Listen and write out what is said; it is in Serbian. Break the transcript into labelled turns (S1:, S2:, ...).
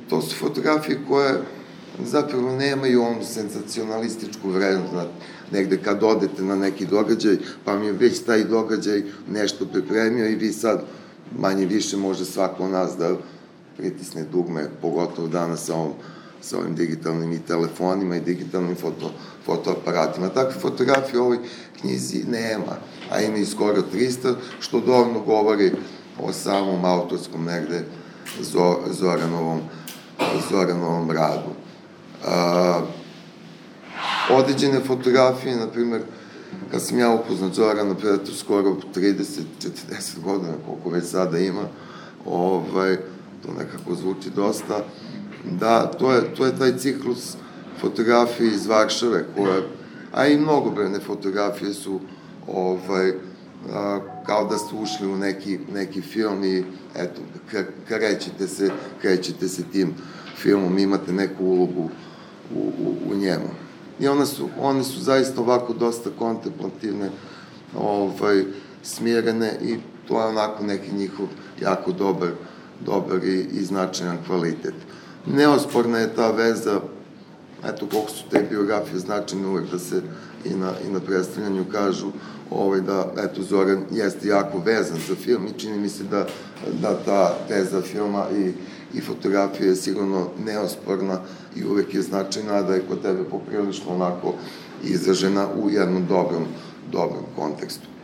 S1: to su fotografije koje zapravo nemaju onu senzacionalističku vrednost, negde kad odete na neki događaj, pa mi je već taj događaj nešto pripremio i vi sad manje više može svako od nas da pritisne dugme, pogotovo danas sa ovim digitalnim i telefonima i digitalnim fotoaparatima. Takve fotografije u ovoj knjizi nema, a ima i skoro 300, što dovoljno govori o samom autorskom negde Zoranovom radu. Određene fotografije, na primer, kad sam ja upoznat Zorana pre skoro 30-40 godina, koliko već sada ima, to nekako zvuči dosta, da, to je taj ciklus fotografije iz Varšave, a i mnogobrojne fotografije su kao da ste ušli u neki film i eto, krećete se tim filmom, imate neku ulogu u njemu. I one su zaista ovako dosta kontemplativne, smirene i to je onako neki njihov jako dobar i značajan kvalitet. Neosporna je ta veza, eto koliko su te biografije značajne uvek da se i na predstavljanju kažu da, eto, Zoran jeste jako vezan za film i čini mi se da ta teza filma i fotografija je sigurno neosporna i uvek je značajna, da je kod tebe poprilično onako izražena u jednom dobrom kontekstu.